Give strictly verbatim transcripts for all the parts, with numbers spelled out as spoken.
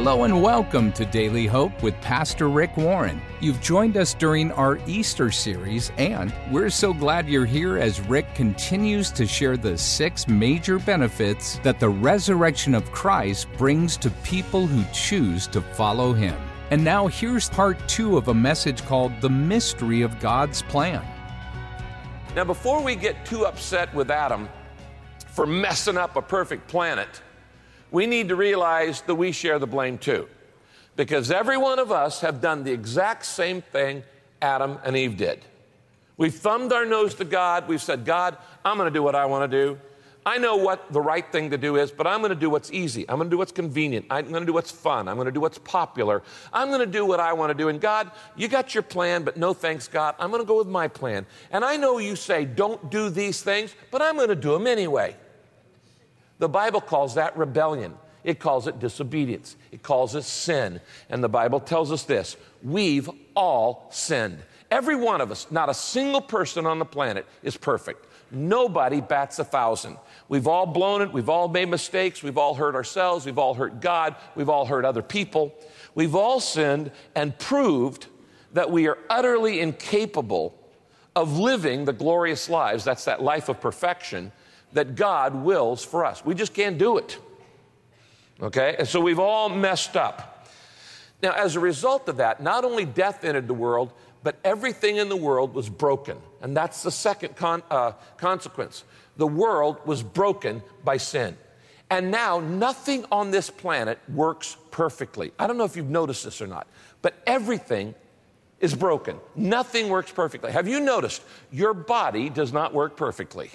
Hello and welcome to Daily Hope with Pastor Rick Warren. You've joined us during our Easter series, and we're so glad you're here as Rick continues to share the six major benefits that the resurrection of Christ brings to people who choose to follow him. And now here's part two of a message called The Mystery of God's Plan. Now, before we get too upset with Adam for messing up a perfect planet, we need to realize that we share the blame too. Because every one of us have done the exact same thing Adam and Eve did. We've thumbed our nose to God. We've said, God, I'm going to do what I want to do. I know what the right thing to do is, but I'm going to do what's easy. I'm going to do what's convenient. I'm going to do what's fun. I'm going to do what's popular. I'm going to do what I want to do. And God, you got your plan, but no thanks, God. I'm going to go with my plan. And I know you say, don't do these things, but I'm going to do them anyway. The Bible calls that rebellion. It calls it disobedience. It calls it sin. And the Bible tells us this: we've all sinned. Every one of us, not a single person on the planet is perfect. Nobody bats a thousand. We've all blown it. We've all made mistakes. We've all hurt ourselves. We've all hurt God. We've all hurt other people. We've all sinned and proved that we are utterly incapable of living the glorious lives. That's that life of perfection that God wills for us. We just can't do it. Okay? And so we've all messed up. Now, as a result of that, not only death entered the world, but everything in the world was broken. And that's the second con- uh, consequence. The world was broken by sin. And now nothing on this planet works perfectly. I don't know if you've noticed this or not, but everything is broken. Nothing works perfectly. Have you noticed your body does not work perfectly?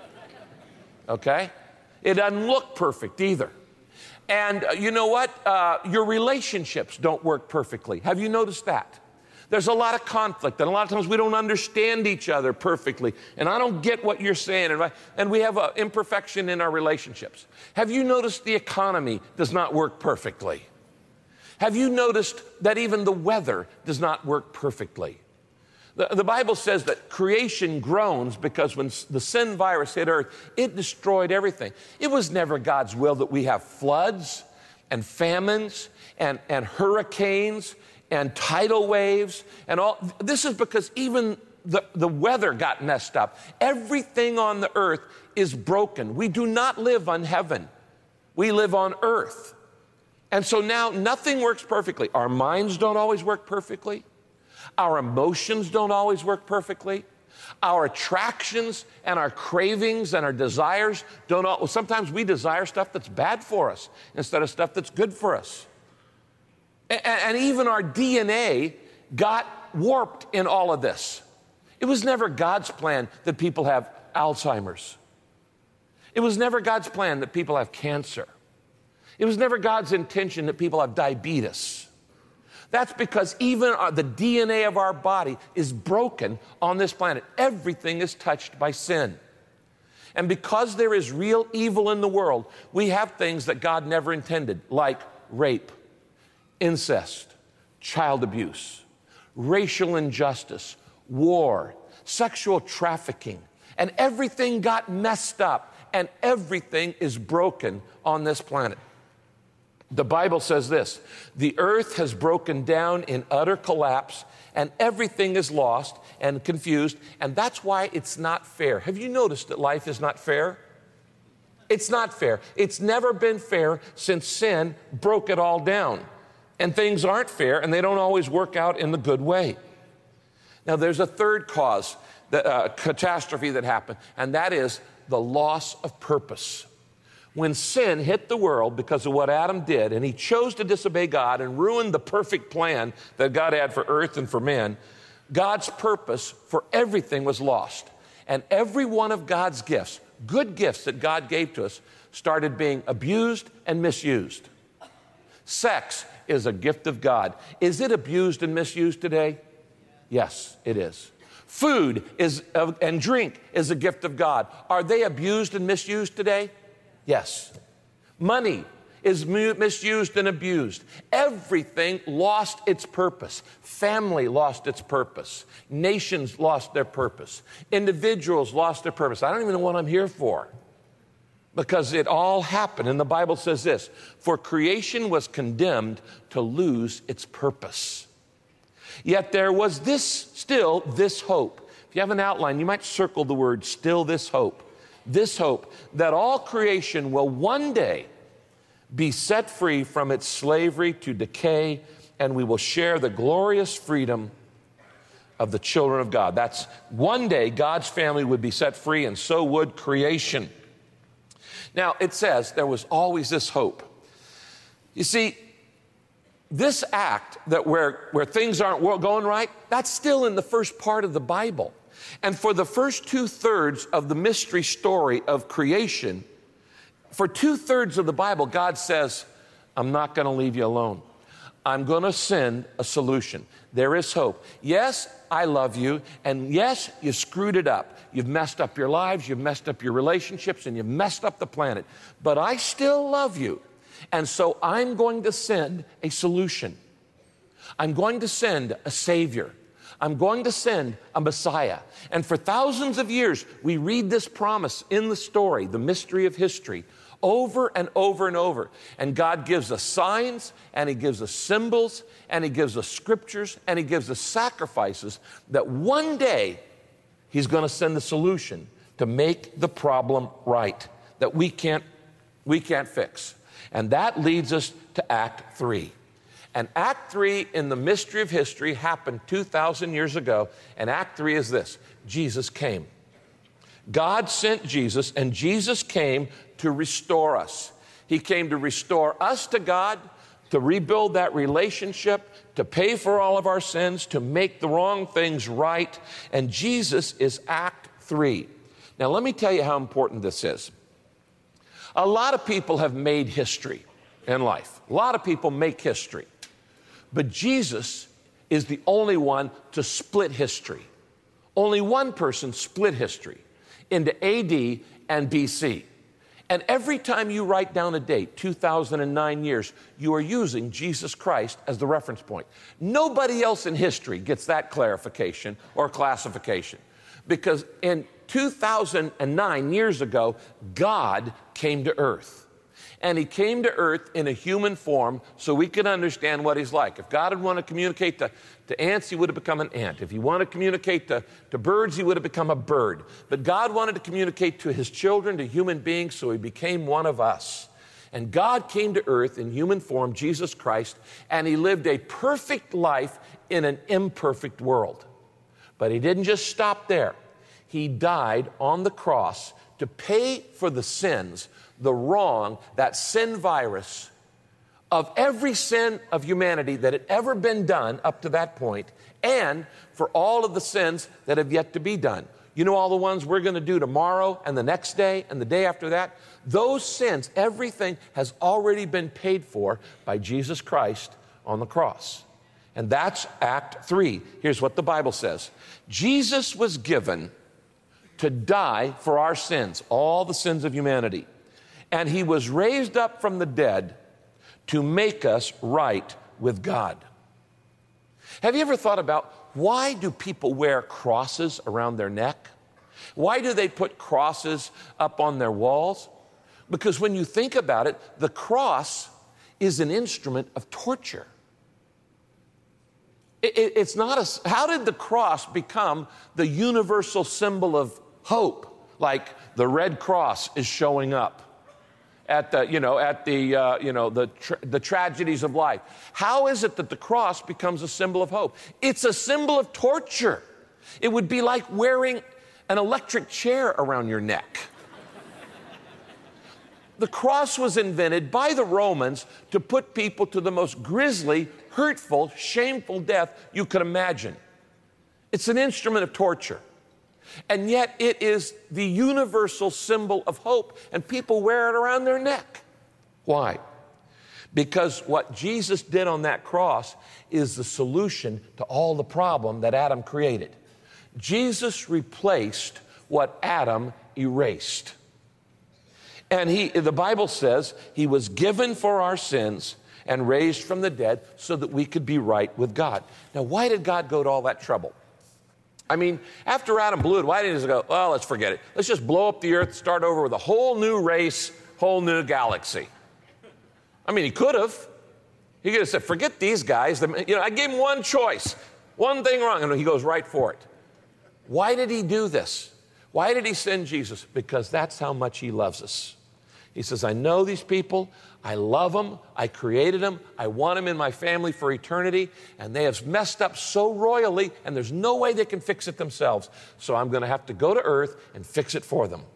Okay? It doesn't look perfect either. And uh, you know what? Uh, your relationships don't work perfectly. Have you noticed that? There's a lot of conflict, and a lot of times we don't understand each other perfectly, and I don't get what you're saying, and, I, and we have an imperfection in our relationships. Have you noticed the economy does not work perfectly? Have you noticed that even the weather does not work perfectly? The, the Bible says that creation groans because when the sin virus hit earth, it destroyed everything. It was never God's will that we have floods and famines and, and hurricanes and tidal waves and all. This is because even the, the weather got messed up. Everything on the earth is broken. We do not live on heaven. We live on earth. And so now nothing works perfectly. Our minds don't always work perfectly. Our emotions don't always work perfectly. Our attractions and our cravings and our desires don't all, sometimes we desire stuff that's bad for us instead of stuff that's good for us. And, and even our D N A got warped in all of this. It was never God's plan that people have Alzheimer's. It was never God's plan that people have cancer. It was never God's intention that people have diabetes. That's because even our, the D N A of our body is broken on this planet. Everything is touched by sin. And because there is real evil in the world, we have things that God never intended, like rape, incest, child abuse, racial injustice, war, sexual trafficking, and everything got messed up, and everything is broken on this planet. The Bible says this: the earth has broken down in utter collapse, and everything is lost and confused, and that's why it's not fair. Have you noticed that life is not fair? It's not fair. It's never been fair since sin broke it all down. And things aren't fair, and they don't always work out in the good way. Now, there's a third cause, that, uh, catastrophe that happened, and that is the loss of purpose. When sin hit the world because of what Adam did, and he chose to disobey God and ruined the perfect plan that God had for earth and for man, God's purpose for everything was lost. And every one of God's gifts, good gifts that God gave to us, started being abused and misused. Sex is a gift of God. Is it abused and misused today? Yes, it is. Food is uh, and drink is a gift of God. Are they abused and misused today? Yes. Money is misused and abused. Everything lost its purpose. Family lost its purpose. Nations lost their purpose. Individuals lost their purpose. I don't even know what I'm here for. because it all happened. And the Bible says this, for creation was condemned to lose its purpose. Yet there was this, still this hope. If you have an outline, you might circle the word, still this hope. This hope that all creation will one day be set free from its slavery to decay, and we will share the glorious freedom of the children of God. That's one day God's family would be set free, and so would creation. Now, it says there was always this hope. You see, this act that where, where things aren't going right, that's still in the first part of the Bible. And for the first two-thirds of the mystery story of creation, for two-thirds of the Bible, God says, I'm not going to leave you alone. I'm going to send a solution. There is hope. Yes, I love you, and yes, you screwed it up. You've messed up your lives, you've messed up your relationships, and you've messed up the planet. But I still love you, and so I'm going to send a solution. I'm going to send a Savior. I'm going to send a Messiah. And for thousands of years, we read this promise in the story, the mystery of history, over and over and over. And God gives us signs, and He gives us symbols, and He gives us scriptures, and He gives us sacrifices that one day He's going to send the solution to make the problem right, that we can't, we can't fix. And that leads us to Act Three. And Act Three in the mystery of history happened two thousand years ago, and Act Three is this: Jesus came. God sent Jesus, and Jesus came to restore us. He came to restore us to God, to rebuild that relationship, to pay for all of our sins, to make the wrong things right. And Jesus is Act Three. Now, let me tell you how important this is. A lot of people have made history in life. A lot of people make history. But Jesus is the only one to split history. Only one person split history into A D and B C. And every time you write down a date, two thousand nine years, you are using Jesus Christ as the reference point. Nobody else in history gets that clarification or classification. Because in two thousand nine years ago, God came to earth. And He came to earth in a human form so we could understand what He's like. If God had wanted to communicate to, to ants, He would have become an ant. If He wanted to communicate to, to birds, He would have become a bird. But God wanted to communicate to His children, to human beings, so He became one of us. And God came to earth in human form, Jesus Christ, and He lived a perfect life in an imperfect world. But He didn't just stop there. He died on the cross to pay for the sins, the wrong, that sin virus of every sin of humanity that had ever been done up to that point, and for all of the sins that have yet to be done. You know, all the ones we're going to do tomorrow and the next day and the day after that? Those sins, everything has already been paid for by Jesus Christ on the cross. And that's Act Three. Here's what the Bible says. Jesus was given to die for our sins, all the sins of humanity. And He was raised up from the dead to make us right with God. Have you ever thought about why do people wear crosses around their neck? Why do they put crosses up on their walls? Because when you think about it, the cross is an instrument of torture. It, it, it's not a, how did the cross become the universal symbol of hope? Like the Red Cross is showing up at the, you know, at the, uh, you know, the, tra- the tragedies of life. How is it that the cross becomes a symbol of hope? It's a symbol of torture. It would be like wearing an electric chair around your neck. The cross was invented by the Romans to put people to the most grisly, hurtful, shameful death you could imagine. It's an instrument of torture. And yet it is the universal symbol of hope, and people wear it around their neck. Why? Because what Jesus did on that cross is the solution to all the problem that Adam created. Jesus replaced what Adam erased. And he, the Bible says He was given for our sins and raised from the dead so that we could be right with God. Now, why did God go to all that trouble? I mean, after Adam blew it, why didn't he just go, well, let's forget it. Let's just blow up the earth, start over with a whole new race, whole new galaxy. I mean, he could have. He could have said, forget these guys. You know, I gave him one choice, one thing wrong, and he goes right for it. Why did he do this? Why did he send Jesus? Because that's how much he loves us. He says, I know these people. I love them. I created them. I want them in my family for eternity. And they have messed up so royally, and there's no way they can fix it themselves. So I'm going to have to go to earth and fix it for them.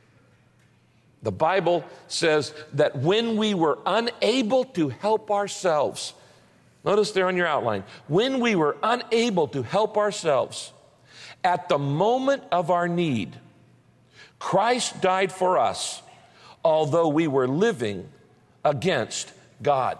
The Bible says that when we were unable to help ourselves, notice there on your outline, when we were unable to help ourselves, at the moment of our need, Christ died for us, although we were living against God.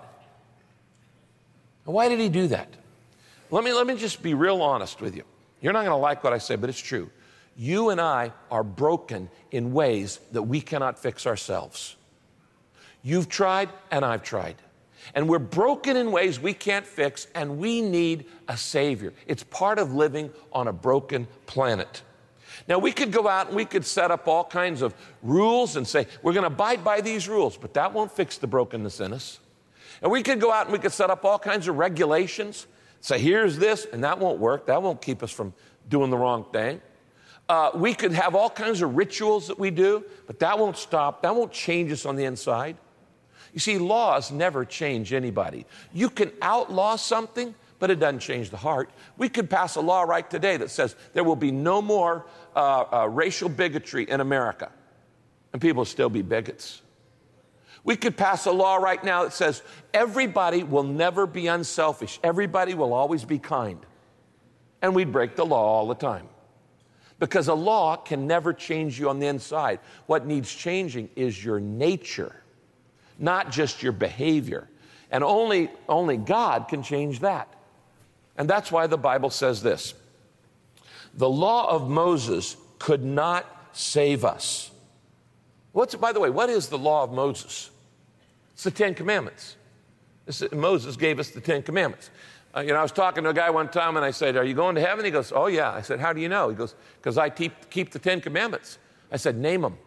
Why did he do that? Let me, let me just be real honest with you. You're not going to like what I say, but it's true. You and I are broken in ways that we cannot fix ourselves. You've tried, and I've tried. And we're broken in ways we can't fix, and we need a Savior. It's part of living on a broken planet. Now, we could go out and we could set up all kinds of rules and say, we're going to abide by these rules, but that won't fix the brokenness in us. And we could go out and we could set up all kinds of regulations, say, here's this, and that won't work. That won't keep us from doing the wrong thing. Uh, we could have all kinds of rituals that we do, but that won't stop. That won't change us on the inside. You see, laws never change anybody. You can outlaw something, but it doesn't change the heart. We could pass a law right today that says there will be no more uh, uh, racial bigotry in America, and people will still be bigots. We could pass a law right now that says everybody will never be unselfish. Everybody will always be kind. And we'd break the law all the time. Because a law can never change you on the inside. What needs changing is your nature, not just your behavior. And only, only God can change that. And that's why the Bible says this. The law of Moses could not save us. What's, by the way, what is the law of Moses? It's the Ten Commandments. This is, Moses gave us the Ten Commandments. Uh, you know, I was talking to a guy one time and I said, are you going to heaven? He goes, oh yeah. I said, how do you know? He goes, because I keep, keep the Ten Commandments. I said, name them.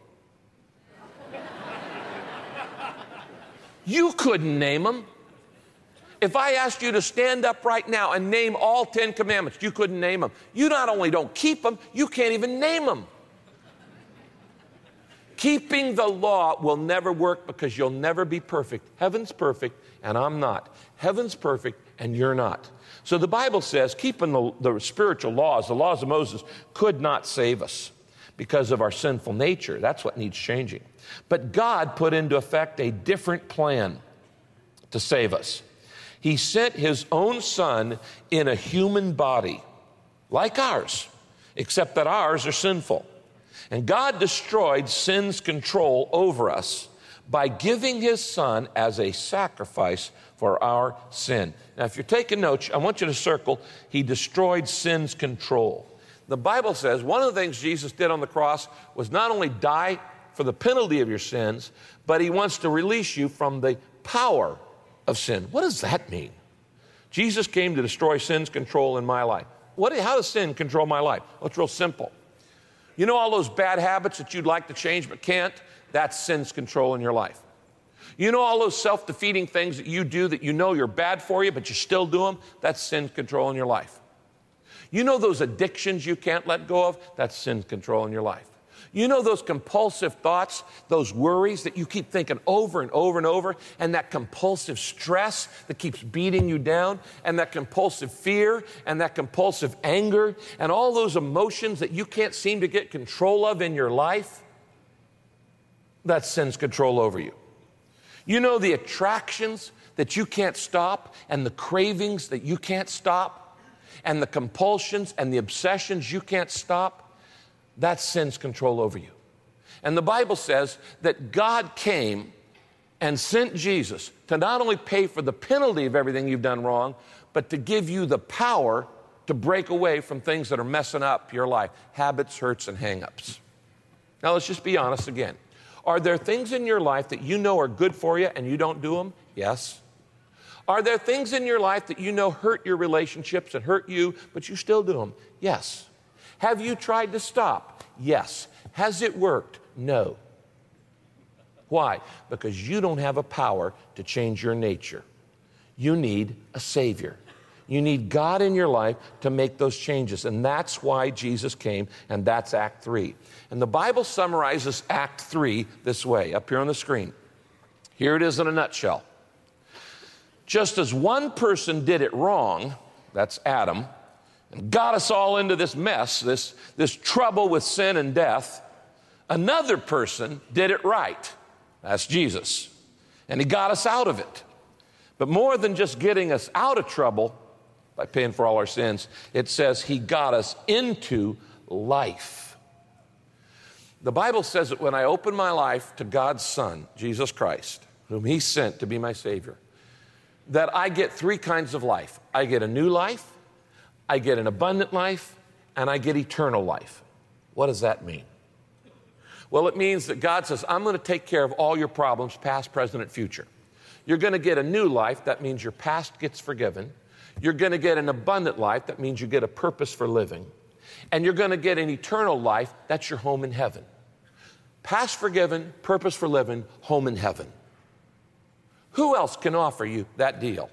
You couldn't name them. If I asked you to stand up right now and name all Ten Commandments, you couldn't name them. You not only don't keep them, you can't even name them. Keeping the law will never work because you'll never be perfect. Heaven's perfect and I'm not. Heaven's perfect and you're not. So the Bible says keeping the, the spiritual laws, the laws of Moses, could not save us because of our sinful nature. That's what needs changing. But God put into effect a different plan to save us. He sent his own son in a human body, like ours, except that ours are sinful. And God destroyed sin's control over us by giving his son as a sacrifice for our sin. Now, if you're taking notes, I want you to circle, he destroyed sin's control. The Bible says one of the things Jesus did on the cross was not only die for the penalty of your sins, but he wants to release you from the power of sin. What does that mean? Jesus came to destroy sin's control in my life. What, how does sin control my life? Well, it's real simple. You know all those bad habits that you'd like to change but can't? That's sin's control in your life. You know all those self-defeating things that you do that you know you're bad for you, but you still do them? That's sin's control in your life. You know those addictions you can't let go of? That's sin's control in your life. You know those compulsive thoughts, those worries that you keep thinking over and over and over, and that compulsive stress that keeps beating you down, and that compulsive fear, and that compulsive anger, and all those emotions that you can't seem to get control of in your life? That's sin's control over you. You know the attractions that you can't stop, and the cravings that you can't stop, and the compulsions and the obsessions you can't stop? That's sin's control over you. And the Bible says that God came and sent Jesus to not only pay for the penalty of everything you've done wrong, but to give you the power to break away from things that are messing up your life, habits, hurts, and hang-ups. Now, let's just be honest again. Are there things in your life that you know are good for you and you don't do them? Yes. Are there things in your life that you know hurt your relationships and hurt you, but you still do them? Yes. Have you tried to stop? Yes. Has it worked? No. Why? Because you don't have a power to change your nature. You need a Savior. You need God in your life to make those changes. And that's why Jesus came, and that's Act three. And the Bible summarizes Act three this way, up here on the screen. Here it is in a nutshell. Just as one person did it wrong, that's Adam, and got us all into this mess, this, this trouble with sin and death, another person did it right. That's Jesus. And he got us out of it. But more than just getting us out of trouble by paying for all our sins, it says he got us into life. The Bible says that when I open my life to God's Son, Jesus Christ, whom he sent to be my Savior, that I get three kinds of life. I get a new life, I get an abundant life, and I get eternal life. What does that mean? Well, it means that God says, I'm going to take care of all your problems, past, present, and future. You're going to get a new life. That means your past gets forgiven. You're going to get an abundant life. That means you get a purpose for living. And you're going to get an eternal life. That's your home in heaven. Past forgiven, purpose for living, home in heaven. Who else can offer you that deal?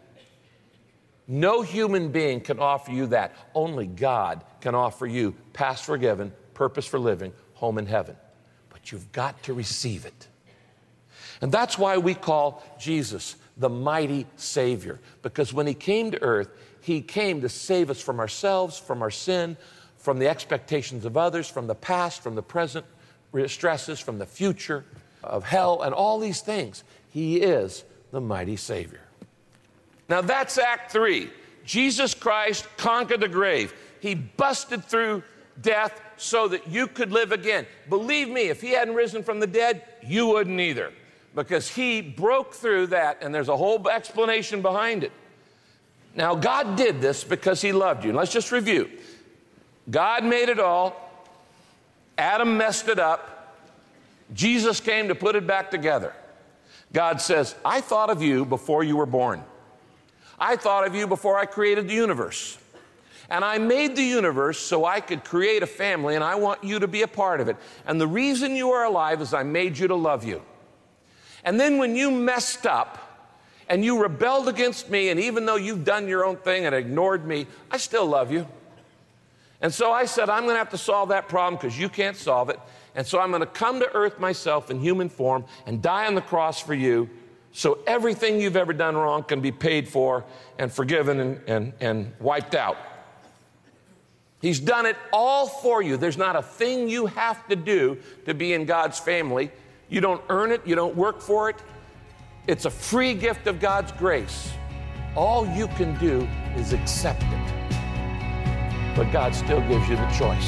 No human being can offer you that. Only God can offer you past forgiven, purpose for living, home in heaven. But you've got to receive it. And that's why we call Jesus the mighty Savior. Because when he came to earth, he came to save us from ourselves, from our sin, from the expectations of others, from the past, from the present stresses, from the future of hell, and all these things. He is the mighty Savior. Now that's Act three. Jesus Christ conquered the grave. He busted through death so that you could live again. Believe me, if he hadn't risen from the dead, you wouldn't either. Because he broke through that, and there's a whole explanation behind it. Now, God did this because he loved you. And let's just review. God made it all. Adam messed it up. Jesus came to put it back together. God says, I thought of you before you were born. I thought of you before I created the universe. And I made the universe so I could create a family, and I want you to be a part of it. And the reason you are alive is I made you to love you. And then when you messed up and you rebelled against me, and even though you've done your own thing and ignored me, I still love you. And so I said, I'm going to have to solve that problem because you can't solve it. And so I'm going to come to earth myself in human form and die on the cross for you so everything you've ever done wrong can be paid for and forgiven and, and, and wiped out. He's done it all for you. There's not a thing you have to do to be in God's family. You don't earn it. You don't work for it. It's a free gift of God's grace. All you can do is accept it. But God still gives you the choice.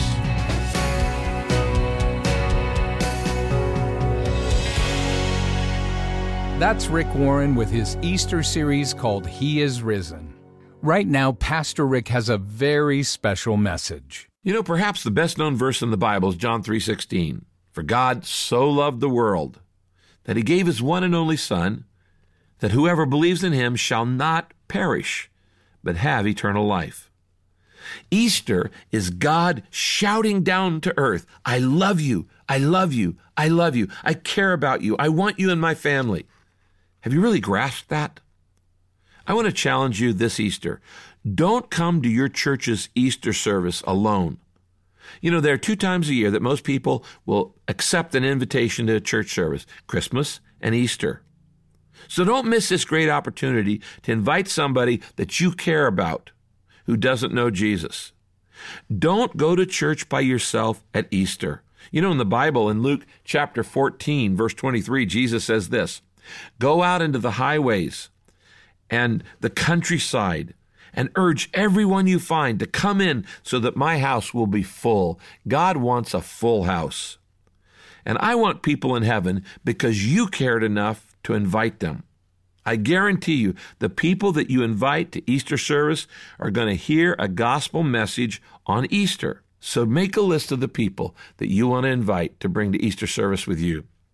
That's Rick Warren with his Easter series called He is Risen. Right now, Pastor Rick has a very special message. You know, perhaps the best-known verse in the Bible is John three sixteen. For God so loved the world that he gave his one and only Son, that whoever believes in him shall not perish, but have eternal life. Easter is God shouting down to earth, I love you, I love you, I love you, I care about you, I want you in my family. Have you really grasped that? I want to challenge you this Easter. Don't come to your church's Easter service alone. You know, there are two times a year that most people will accept an invitation to a church service, Christmas and Easter. So don't miss this great opportunity to invite somebody that you care about who doesn't know Jesus. Don't go to church by yourself at Easter. You know, in the Bible, in Luke chapter fourteen, verse twenty-three, Jesus says this, go out into the highways and the countryside and urge everyone you find to come in so that my house will be full. God wants a full house. And I want people in heaven because you cared enough to invite them. I guarantee you, the people that you invite to Easter service are going to hear a gospel message on Easter. So make a list of the people that you want to invite to bring to Easter service with you.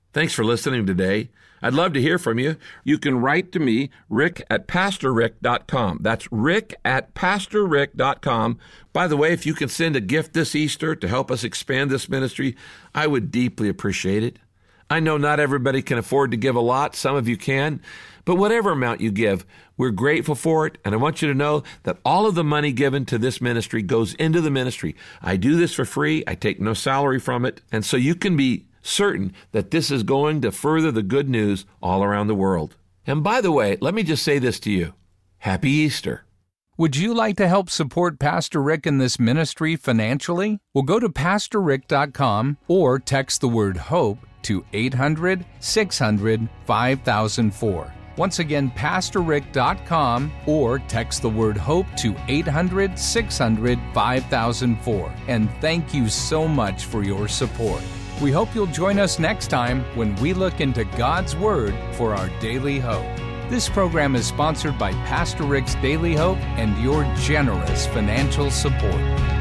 Thanks for listening today. I'd love to hear from you. You can write to me, rick at pastor rick dot com. That's rick at pastor rick dot com. By the way, if you can send a gift this Easter to help us expand this ministry, I would deeply appreciate it. I know not everybody can afford to give a lot. Some of you can. But whatever amount you give, we're grateful for it. And I want you to know that all of the money given to this ministry goes into the ministry. I do this for free. I take no salary from it. And so you can be certain that this is going to further the good news all around the world. And by the way, let me just say this to you. Happy Easter. Would you like to help support Pastor Rick in this ministry financially? Well, go to pastor rick dot com or text the word HOPE to eight hundred, six hundred, five thousand four. Once again, pastor rick dot com or text the word HOPE to eight hundred, six hundred, five thousand four. And thank you so much for your support. We hope you'll join us next time when we look into God's Word for our daily hope. This program is sponsored by Pastor Rick's Daily Hope and your generous financial support.